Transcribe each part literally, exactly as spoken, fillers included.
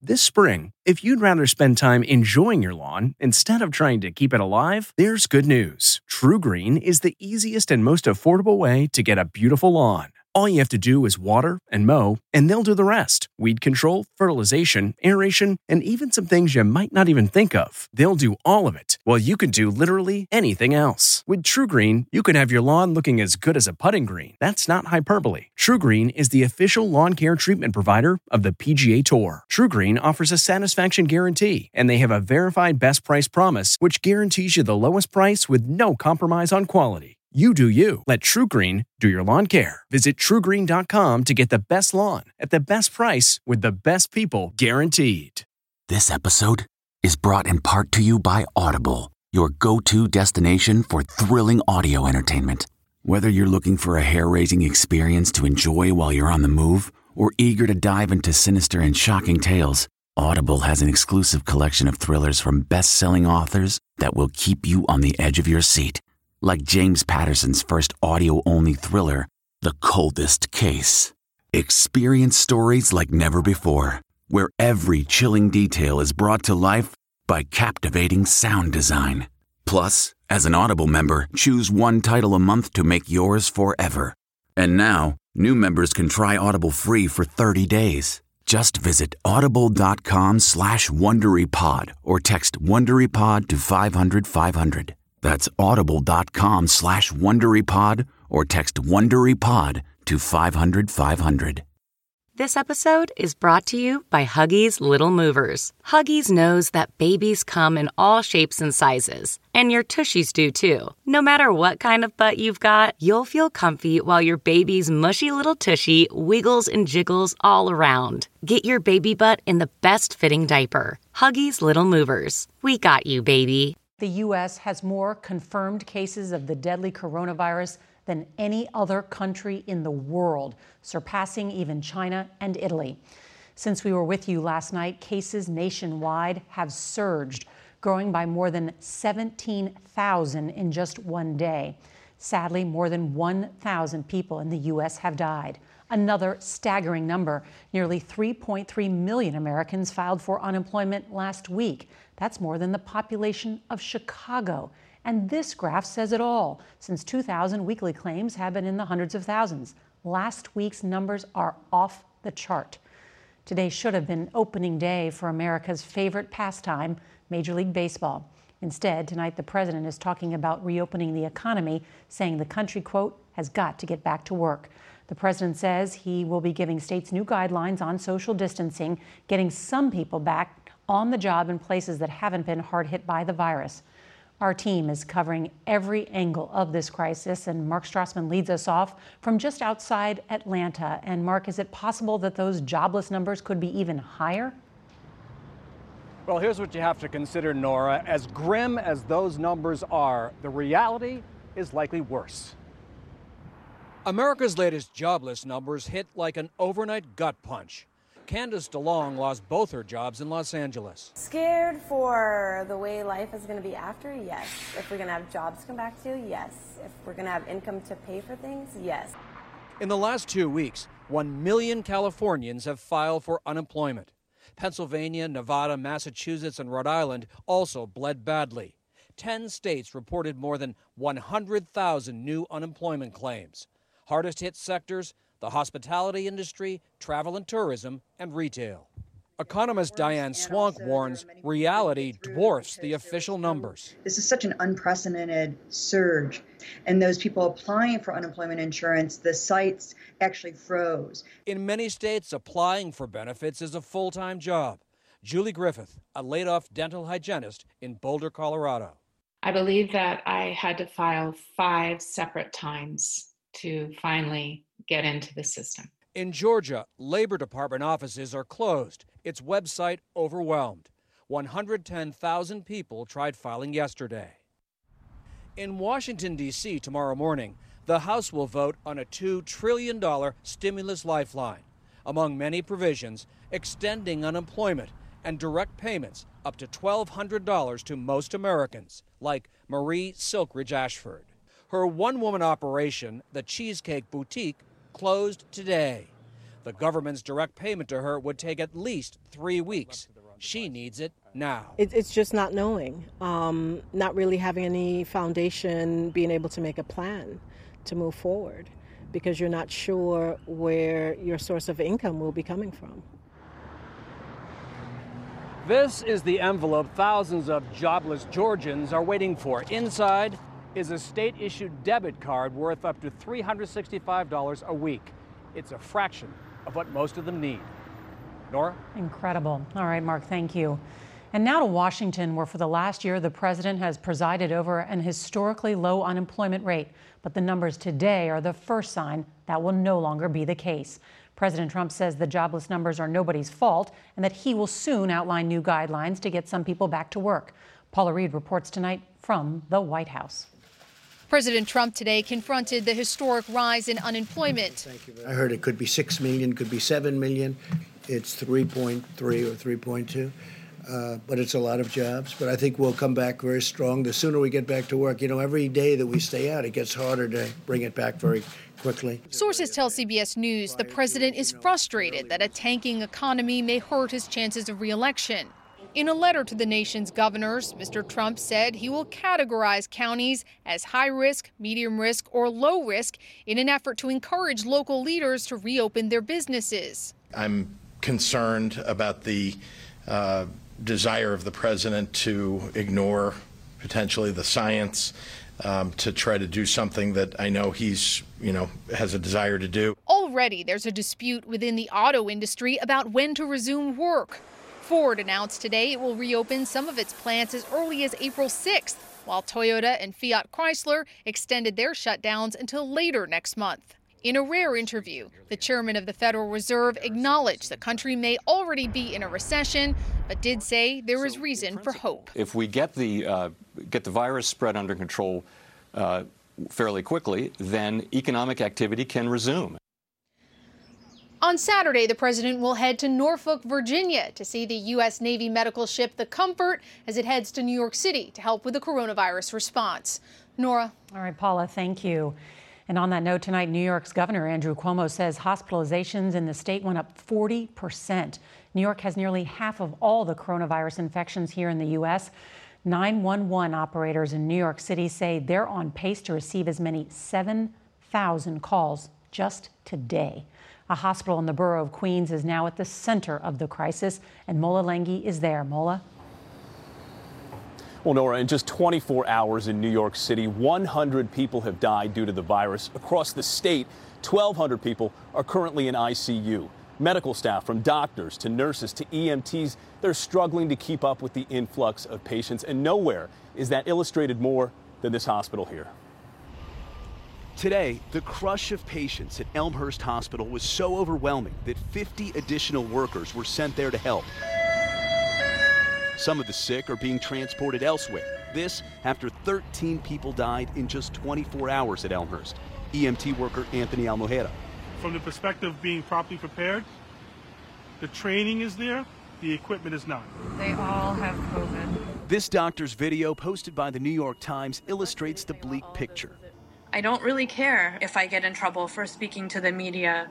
This spring, if you'd rather spend time enjoying your lawn instead of trying to keep it alive, there's good news. TruGreen is the easiest and most affordable way to get a beautiful lawn. All you have to do is water and mow, and they'll do the rest. Weed control, fertilization, aeration, and even some things you might not even think of. They'll do all of it, while you can do literally anything else. With TruGreen, you can have your lawn looking as good as a putting green. That's not hyperbole. TruGreen is the official lawn care treatment provider of the P G A Tour. TruGreen offers a satisfaction guarantee, and they have a verified best price promise, which guarantees you the lowest price with no compromise on quality. You do you. Let TruGreen do your lawn care. Visit True Green dot com to get the best lawn at the best price with the best people guaranteed. This episode is brought in part to you by Audible, your go-to destination for thrilling audio entertainment. Whether you're looking for a hair-raising experience to enjoy while you're on the move or eager to dive into sinister and shocking tales, Audible has an exclusive collection of thrillers from best-selling authors that will keep you on the edge of your seat. Like James Patterson's first audio-only thriller, The Coldest Case. Experience stories like never before, where every chilling detail is brought to life by captivating sound design. Plus, as an Audible member, choose one title a month to make yours forever. And now, new members can try Audible free for thirty days. Just visit audible.com slash WonderyPod or text WonderyPod to five hundred five hundred. That's audible.com slash WonderyPod or text WonderyPod to five hundred five hundred. This episode is brought to you by Huggies Little Movers. Huggies knows that babies come in all shapes and sizes, and your tushies do too. No matter what kind of butt you've got, you'll feel comfy while your baby's mushy little tushy wiggles and jiggles all around. Get your baby butt in the best fitting diaper. Huggies Little Movers. We got you, baby. The U S has more confirmed cases of the deadly coronavirus than any other country in the world, surpassing even China and Italy. Since we were with you last night, cases nationwide have surged, growing by more than seventeen thousand in just one day. Sadly, more than one thousand people in the U S have died. Another staggering number, nearly three point three million Americans filed for unemployment last week. That's more than the population of Chicago. And this graph says it all. Since two thousand, weekly claims have been in the hundreds of thousands. Last week's numbers are off the chart. Today should have been opening day for America's favorite pastime, Major League Baseball. Instead, tonight the president is talking about reopening the economy, saying the country, quote, has got to get back to work. The president says he will be giving states new guidelines on social distancing, getting some people back on the job in places that haven't been hard hit by the virus. Our team is covering every angle of this crisis, and Mark Strassman leads us off from just outside Atlanta. And Mark, is it possible that those jobless numbers could be even higher? Well, here's what you have to consider, Nora. As grim as those numbers are, the reality is likely worse. America's latest jobless numbers hit like an overnight gut punch. Candace DeLong lost both her jobs in Los Angeles. Scared for the way life is going to be after? Yes. If we're going to have jobs to come back to? Yes. If we're going to have income to pay for things? Yes. In the last two weeks, one million Californians have filed for unemployment. Pennsylvania, Nevada, Massachusetts, and Rhode Island also bled badly. Ten states reported more than one hundred thousand new unemployment claims. Hardest hit sectors, the hospitality industry, travel and tourism, and retail. Economist Diane Swank warns reality dwarfs the official numbers. This is such an unprecedented surge. And those people applying for unemployment insurance, the sites actually froze. In many states, applying for benefits is a full-time job. Julie Griffith, a laid-off dental hygienist in Boulder, Colorado. I believe that I had to file five separate times to finally get into the system. In Georgia, Labor Department offices are closed, its website overwhelmed. one hundred ten thousand people tried filing yesterday. In Washington, D C tomorrow morning, the House will vote on a two trillion dollars stimulus lifeline. Among many provisions, extending unemployment and direct payments up to twelve hundred dollars to most Americans, like Marie Silkridge Ashford. Her one-woman operation, the Cheesecake Boutique, closed today. The government's direct payment to her would take at least three weeks. She needs it now. It, it's just not knowing, um, not really having any foundation, being able to make a plan to move forward, because you're not sure where your source of income will be coming from. This is the envelope thousands of jobless Georgians are waiting for. Inside is a state-issued debit card worth up to three hundred sixty-five dollars a week. It's a fraction of what most of them need. Nora? Incredible. All right, Mark, thank you. And now to Washington, where for the last year, the president has presided over an historically low unemployment rate. But the numbers today are the first sign that will no longer be the case. President Trump says the jobless numbers are nobody's fault and that he will soon outline new guidelines to get some people back to work. Paula Reed reports tonight from the White House. President Trump today confronted the historic rise in unemployment. I heard it could be six million, could be seven million. It's three point three or three point two. Uh, but it's a lot of jobs. But I think we'll come back very strong. The sooner we get back to work, you know, every day that we stay out, it gets harder to bring it back very quickly. Sources tell C B S News the president is frustrated that a tanking economy may hurt his chances of re-election. In a letter to the nation's governors, Mister Trump said he will categorize counties as high risk, medium risk, or low risk in an effort to encourage local leaders to reopen their businesses. I'm concerned about the uh, desire of the president to ignore potentially the science, um, to try to do something that I know he's, you know, has a desire to do. Already there's a dispute within the auto industry about when to resume work. Ford announced today it will reopen some of its plants as early as April sixth, while Toyota and Fiat Chrysler extended their shutdowns until later next month. In a rare interview, the chairman of the Federal Reserve acknowledged the country may already be in a recession, but did say there is reason for hope. If we get the uh, get the virus spread under control uh, fairly quickly, then economic activity can resume. On Saturday, the president will head to Norfolk, Virginia to see the U S Navy medical ship the Comfort as it heads to New York City to help with the coronavirus response. Nora. All right, Paula, thank you. And on that note, tonight, New York's Governor Andrew Cuomo says hospitalizations in the state went up forty percent. New York has nearly half of all the coronavirus infections here in the U S nine one one operators in New York City say they're on pace to receive as many seven thousand calls just today. A hospital in the borough of Queens is now at the center of the crisis, and Mola Lenghi is there. Mola? Well, Nora, in just twenty-four hours in New York City, one hundred people have died due to the virus. Across the state, twelve hundred people are currently in I C U. Medical staff, from doctors to nurses to E M Ts, they're struggling to keep up with the influx of patients, and nowhere is that illustrated more than this hospital here. Today, the crush of patients at Elmhurst Hospital was so overwhelming that fifty additional workers were sent there to help. Some of the sick are being transported elsewhere. This after thirteen people died in just twenty-four hours at Elmhurst. E M T worker Anthony Almojera. From the perspective of being properly prepared, the training is there, the equipment is not. They all have COVID. This doctor's video posted by the New York Times illustrates the bleak picture. I don't really care if I get in trouble for speaking to the media.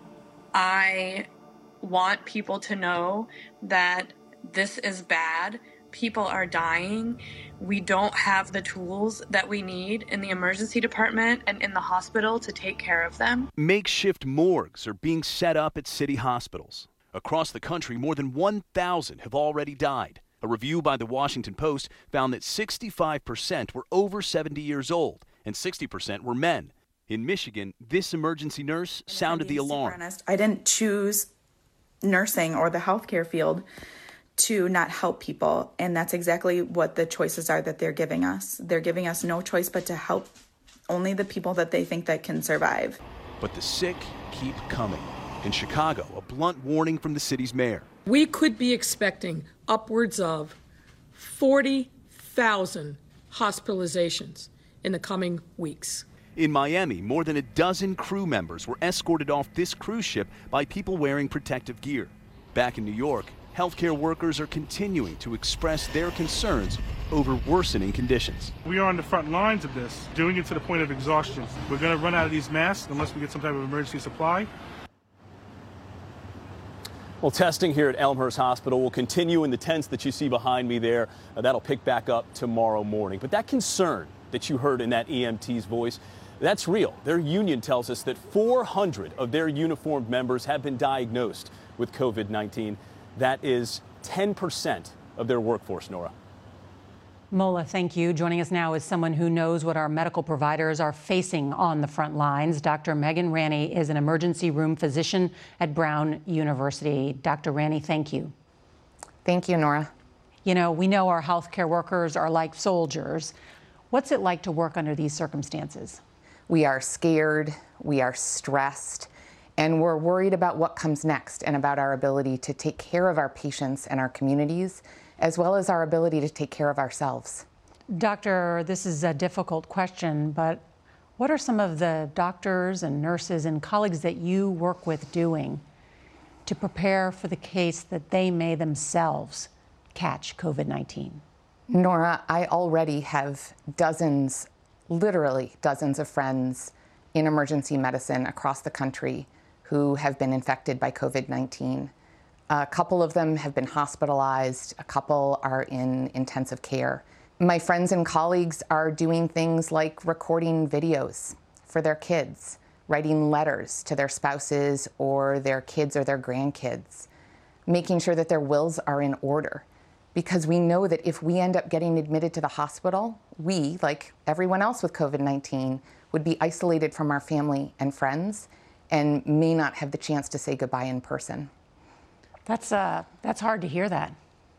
I want people to know that this is bad. People are dying. We don't have the tools that we need in the emergency department and in the hospital to take care of them. Makeshift morgues are being set up at city hospitals. Across the country, more than one thousand have already died. A review by the Washington Post found that sixty-five percent were over seventy years old and sixty percent were men. In Michigan, this emergency nurse sounded the alarm. Honest, I didn't choose nursing or the healthcare field to not help people, and that's exactly what the choices are that they're giving us. They're giving us no choice but to help only the people that they think that can survive. But the sick keep coming. In Chicago, a blunt warning from the city's mayor. We could be expecting upwards of forty thousand hospitalizations in the coming weeks. In Miami, more than a dozen crew members were escorted off this cruise ship by people wearing protective gear. Back in New York, healthcare workers are continuing to express their concerns over worsening conditions. We are on the front lines of this, doing it to the point of exhaustion. We're going to run out of these masks unless we get some type of emergency supply. Well, testing here at Elmhurst Hospital will continue in the tents that you see behind me there. Uh, that'll pick back up tomorrow morning. But that concern that you heard in that E M T's voice, that's real. Their union tells us that four hundred of their uniformed members have been diagnosed with COVID nineteen. That is ten percent of their workforce, Nora. Mola, thank you. Joining us now is someone who knows what our medical providers are facing on the front lines. Doctor Megan Ranney is an emergency room physician at Brown University. Doctor Ranney, thank you. Thank you, Nora. You know, we know our healthcare workers are like soldiers. What's it like to work under these circumstances? We are scared, we are stressed, and we're worried about what comes next and about our ability to take care of our patients and our communities, as well as our ability to take care of ourselves. Doctor, this is a difficult question, but what are some of the doctors and nurses and colleagues that you work with doing to prepare for the case that they may themselves catch COVID nineteen? Nora, I already have dozens, literally dozens of friends in emergency medicine across the country who have been infected by COVID nineteen. A couple of them have been hospitalized. A couple are in intensive care. My friends and colleagues are doing things like recording videos for their kids, writing letters to their spouses or their kids or their grandkids, making sure that their wills are in order. Because we know that if we end up getting admitted to the hospital, we, like everyone else with COVID nineteen, would be isolated from our family and friends and may not have the chance to say goodbye in person. That's, uh, that's hard to hear that.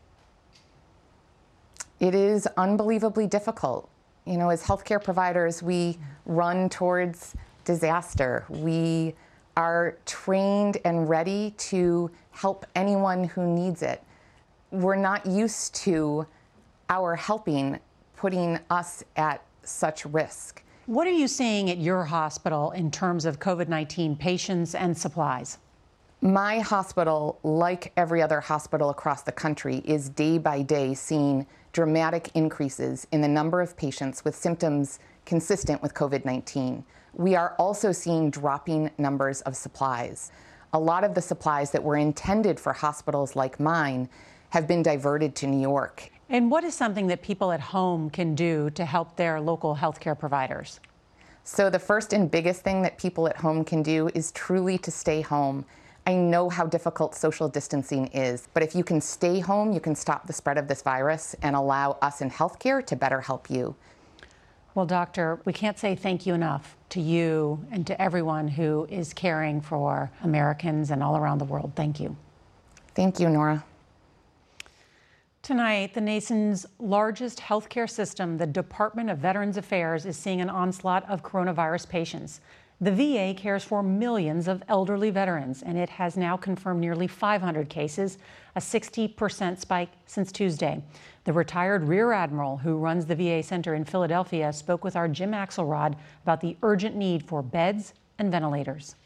It is unbelievably difficult. You know, as healthcare providers, we run towards disaster. We are trained and ready to help anyone who needs it. We're not used to our helping putting us at such risk. What are you seeing at your hospital in terms of COVID nineteen patients and supplies? My hospital, like every other hospital across the country, is day by day seeing dramatic increases in the number of patients with symptoms consistent with COVID nineteen. We are also seeing dropping numbers of supplies. A lot of the supplies that were intended for hospitals like mine have been diverted to New York. And what is something that people at home can do to help their local healthcare providers? So the first and biggest thing that people at home can do is truly to stay home. I know how difficult social distancing is, but if you can stay home, you can stop the spread of this virus and allow us in healthcare to better help you. Well, doctor, we can't say thank you enough to you and to everyone who is caring for Americans and all around the world. Thank you. Thank you, Nora. Tonight, the nation's largest healthcare system, the Department of Veterans Affairs, is seeing an onslaught of coronavirus patients. The V A cares for millions of elderly veterans, and it has now confirmed nearly five hundred cases, a sixty percent spike since Tuesday. The retired Rear Admiral who runs the V A Center in Philadelphia spoke with our Jim Axelrod about the urgent need for beds and ventilators.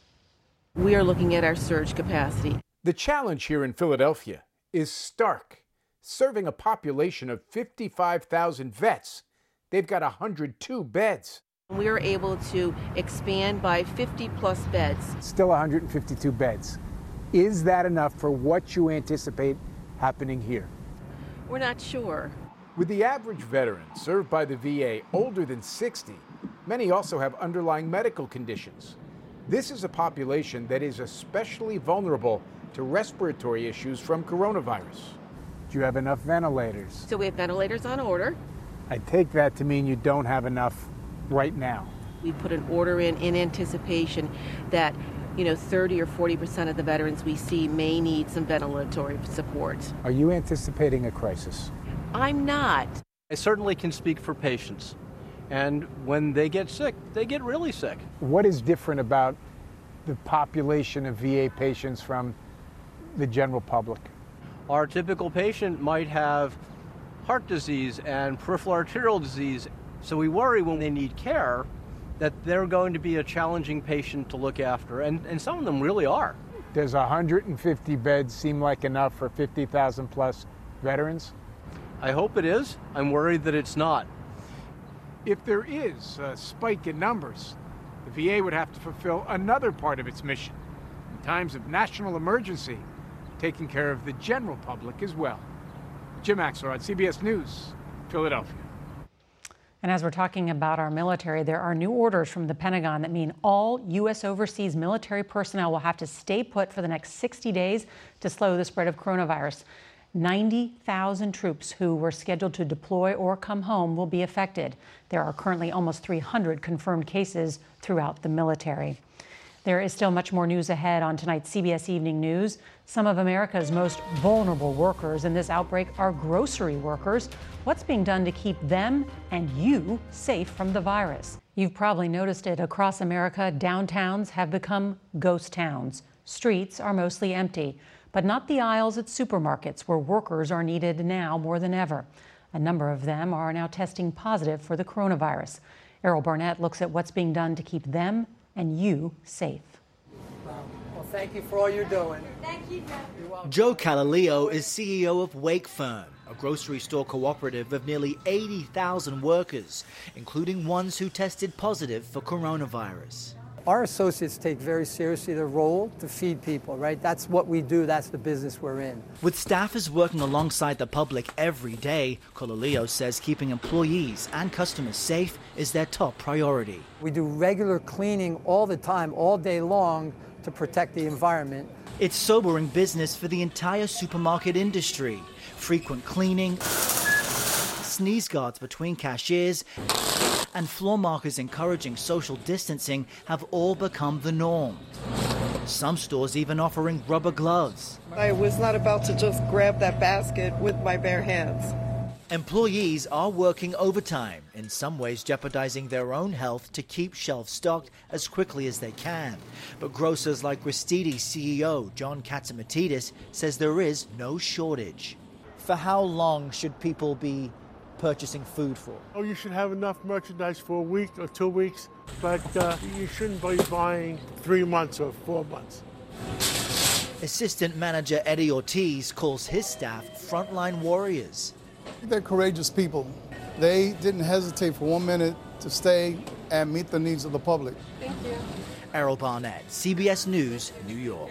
We are looking at our surge capacity. The challenge here in Philadelphia is stark. Serving a population of fifty-five thousand vets, they've got one hundred two beds. We are able to expand by fifty plus beds. Still one hundred fifty-two beds. Is that enough for what you anticipate happening here? We're not sure. With the average veteran served by the V A older than sixty, many also have underlying medical conditions. This is a population that is especially vulnerable to respiratory issues from coronavirus. Do you have enough ventilators? So we have ventilators on order. I take that to mean you don't have enough right now. We put an order in in anticipation that, you know, thirty or forty percent of the veterans we see may need some ventilatory support. Are you anticipating a crisis? I'm not. I certainly can speak for patients. And when they get sick, they get really sick. What is different about the population of V A patients from the general public? Our typical patient might have heart disease and peripheral arterial disease. So we worry when they need care that they're going to be a challenging patient to look after, and, and some of them really are. Does one hundred fifty beds seem like enough for fifty thousand plus veterans? I hope it is. I'm worried that it's not. If there is a spike in numbers, the V A would have to fulfill another part of its mission. In times of national emergency, taking care of the general public as well. Jim Axelrod, C B S News, Philadelphia. And as we're talking about our military, there are new orders from the Pentagon that mean all U S overseas military personnel will have to stay put for the next sixty days to slow the spread of coronavirus. ninety thousand troops who were scheduled to deploy or come home will be affected. There are currently almost three hundred confirmed cases throughout the military. There is still much more news ahead on tonight's C B S Evening News. Some of America's most vulnerable workers in this outbreak are grocery workers. What's being done to keep them and you safe from the virus? You've probably noticed it across America. Downtowns have become ghost towns. Streets are mostly empty, but not the aisles at supermarkets where workers are needed now more than ever. A number of them are now testing positive for the coronavirus. Errol Barnett looks at what's being done to keep them and you safe. Well, thank you for all you're doing. Thank you, Joe. Joe Calaleo is C E O of Wakefern, a grocery store cooperative of nearly eighty thousand workers, including ones who tested positive for coronavirus. Our associates take very seriously their role to feed people, right? That's what we do. That's the business we're in. With staffers working alongside the public every day, Calaleo says keeping employees and customers safe is their top priority. We do regular cleaning all the time, all day long, to protect the environment. It's sobering business for the entire supermarket industry. Frequent cleaning, sneeze guards between cashiers, and floor markers encouraging social distancing have all become the norm. Some stores even offering rubber gloves. I was not about to just grab that basket with my bare hands. Employees are working overtime, in some ways jeopardizing their own health to keep shelves stocked as quickly as they can. But grocers like Gristedes C E O John Katzimatidis says there is no shortage. For how long should people be purchasing food for? Oh, you should have enough merchandise for a week or two weeks, but uh, you shouldn't be buying three months or four months. Assistant manager Eddie Ortiz calls his staff frontline warriors. They're courageous people. They didn't hesitate for one minute to stay and meet the needs of the public. Thank you. Errol Barnett, C B S News, New York.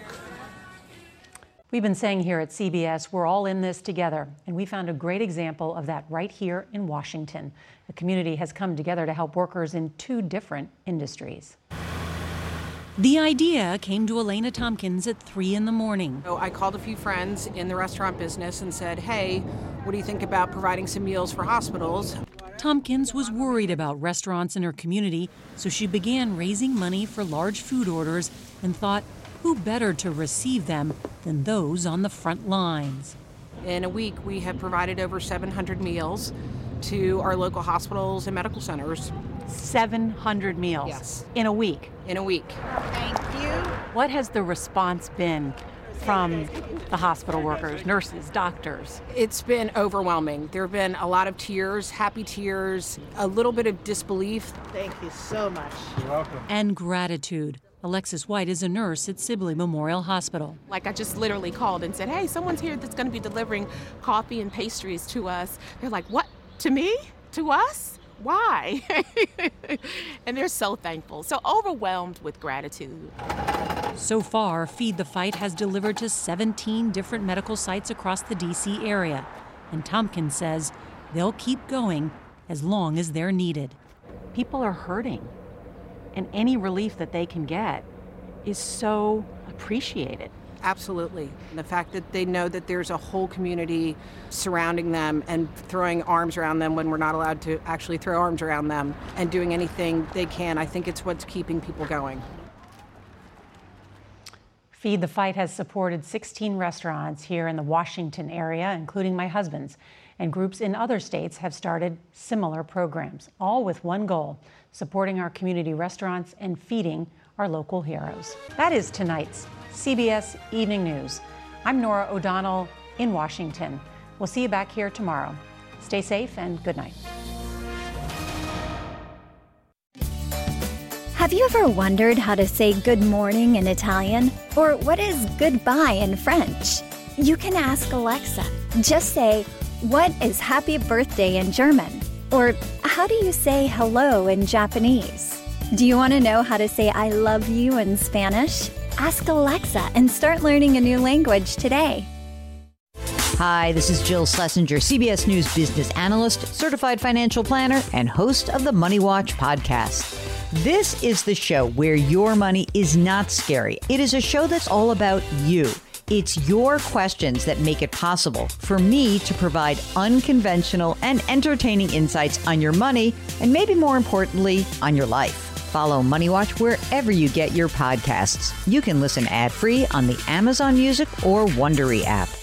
We've been saying here at C B S, we're all in this together, and we found a great example of that right here in Washington. The community has come together to help workers in two different industries. The idea came to Elena Tompkins at three in the morning. So I called a few friends in the restaurant business and said, hey, what do you think about providing some meals for hospitals? Tompkins was worried about restaurants in her community, so she began raising money for large food orders and thought, who better to receive them than those on the front lines? In a week, we have provided over seven hundred meals to our local hospitals and medical centers. seven hundred meals? Yes. In a week? In a week. Thank you. What has the response been from the hospital workers, nurses, doctors? It's been overwhelming. There have been a lot of tears, happy tears, a little bit of disbelief. Thank you so much. You're welcome. And gratitude. Alexis White is a nurse at Sibley Memorial Hospital. Like I just literally called and said, hey, someone's here that's going to be delivering coffee and pastries to us. They're like, what? To me? To us? Why? And they're so thankful, so overwhelmed with gratitude. So far, Feed the Fight has delivered to seventeen different medical sites across the D C area. And Tompkins says they'll keep going as long as they're needed. People are hurting, and any relief that they can get is so appreciated. Absolutely. The fact that they know that there's a whole community surrounding them and throwing arms around them when we're not allowed to actually throw arms around them and doing anything they can, I think it's what's keeping people going. Feed the Fight has supported sixteen restaurants here in the Washington area, including my husband's, and groups in other states have started similar programs, all with one goal: supporting our community restaurants and feeding our local heroes. That is tonight's C B S Evening News. I'm Nora O'Donnell in Washington. We'll see you back here tomorrow. Stay safe and good night. Have you ever wondered how to say good morning in Italian? Or what is goodbye in French? You can ask Alexa. Just say, what is happy birthday in German? Or how do you say hello in Japanese? Do you want to know how to say I love you in Spanish? Ask Alexa and start learning a new language today. Hi, this is Jill Schlesinger, C B S News business analyst, certified financial planner, and host of the Money Watch podcast. This is the show where your money is not scary. It is a show that's all about you. It's your questions that make it possible for me to provide unconventional and entertaining insights on your money, and maybe more importantly, on your life. Follow Money Watch wherever you get your podcasts. You can listen ad-free on the Amazon Music or Wondery app.